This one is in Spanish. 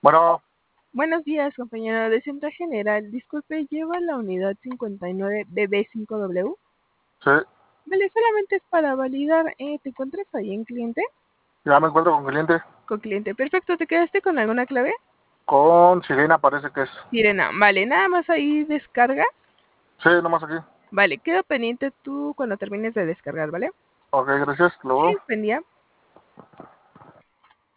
Bueno, Buenos días, compañero de Centro General. Disculpe, ¿lleva la unidad 59BB5W? sí, Vale, solamente es para validar. ¿Te encuentras ahí en cliente? ya me encuentro con cliente. Con cliente. Perfecto, ¿te quedaste con alguna clave? Con Sirena parece que es. Sirena. Vale, nada más ahí descarga. Sí, nomás aquí. Vale, queda pendiente tú cuando termines de descargar, ¿vale? Ok, gracias. Sí, Luego. pendía.